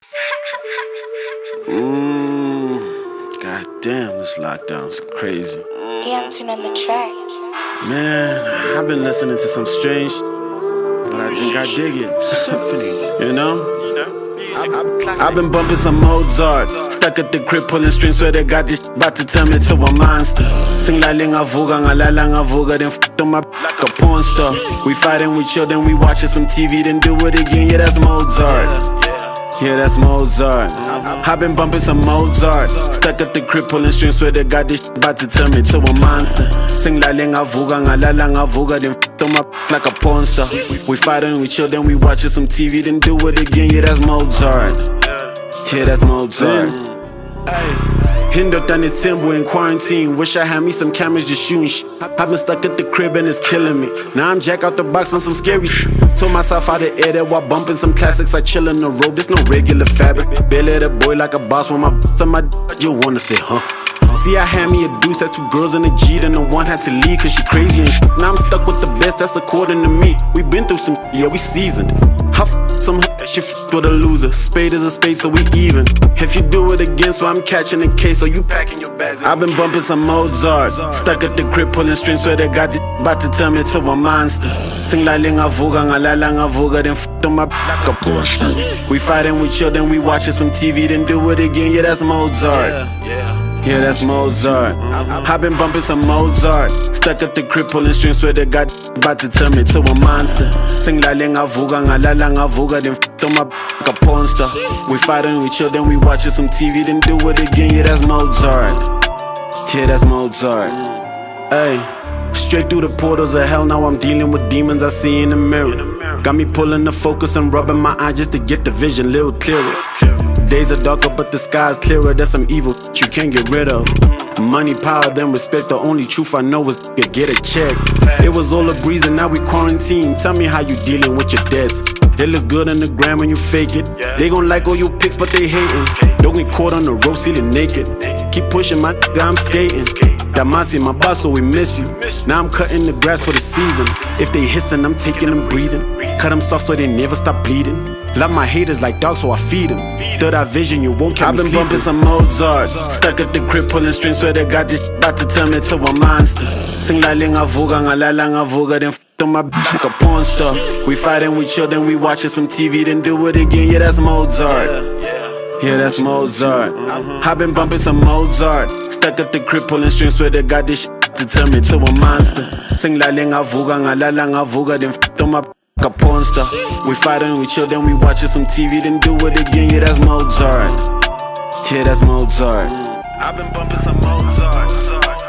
God damn, this lockdown's crazy. Young Tune on the track. Man, I've been listening to some strange, but I think I dig it. You know? I've been bumping some Mozart, stuck at the crib pulling strings, swear they got this about to turn me to a monster. Sing la linga vuga, ngalala ngavuga, then f***ed on my like a porn star. We fighting, we chill, then we watching some TV, then do it again, yeah that's Mozart. Yeah, that's Mozart. I've been bumping some Mozart, stuck at the crib pulling strings, swear they got this about to turn me to a monster. Sing la linga vuga, ngalala ngavuga, then f***ed on my like a porn star. We fighting, we chill, then we watching some TV, then do it again, yeah that's Mozart. Yeah, that's Mozart. Hindot is Timbo in quarantine. Wish I had me some cameras just shooting shit. I've been stuck at the crib and it's killing me. Now I'm jack out the box on some scary shit. Told myself out the air that while bumping some classics I chill in the road, there's no regular fabric. Barely at a boy like a boss when my on my you wanna say, huh? See, I had me a deuce, that's two girls and a G, then the one had to leave cause she crazy and shit. Now I'm stuck with the best, that's according to me. We been through some yeah, we seasoned. How some she with a loser. Spade is a spade, so we even. If you do it again, so I'm catching a case, so you packing your bags. I've been bumping some Mozart, stuck at the crib pulling strings, swear they got this about to turn me to a monster. Sing la linga vuga, ngalala ngavuga, then f***ed on my like a Porsche. We fighting, we chill, then we watching some TV, then do it again, yeah that's Mozart. Yeah, that's Mozart. I've been bumping some Mozart, stuck at the crib pulling strings, swear they got about to turn me to a monster. Sing la linga vuga, ngalala ngavuga, then f***ed on my like a porn star. We fighting, we chill, then we watching some TV, then do it again, yeah that's Mozart. Yeah, that's Mozart. Ay, straight through the portals of hell, now I'm dealing with demons I see in the mirror. Got me pulling the focus and rubbing my eye just to get the vision a little clearer. Days are darker, but the sky's clearer. That's some evil you can't get rid of. Money, power, then respect. The only truth I know is you get a check. It was all a breeze and now we quarantine. Tell me how you dealing with your debts. It look good on the gram when you fake it. They gon' like all your pics, but they hating. Don't get caught on the ropes feeling naked. Keep pushing my nigga, I'm skating. Damasi, my boss, so we miss you. Now I'm cutting the grass for the season. If they hissing, I'm taking them breathing. Cut them soft so they never stop bleeding. Love my haters like dogs, so I feed them. Third eye vision, you won't catch me sleeping. I've been bumping some Mozart, stuck at the crib pulling strings, swear they got this about to turn me to a monster. Sing la linga vuga, ngalala ngavuga, then f***ed on my like a porn star. We fighting, we chill, then we watching some TV, then do it again, yeah that's Mozart. Yeah, that's Mozart. I've been bumping some Mozart, stuck at the crib pulling strings, swear they got this to turn me to a monster. Sing la linga vuga, ngalala ngavuga, then f***ed on my like a porn star. We fighting, we chill, then we watching some TV, then do it again, yeah that's Mozart. Yeah, that's Mozart. I've been bumping some Mozart.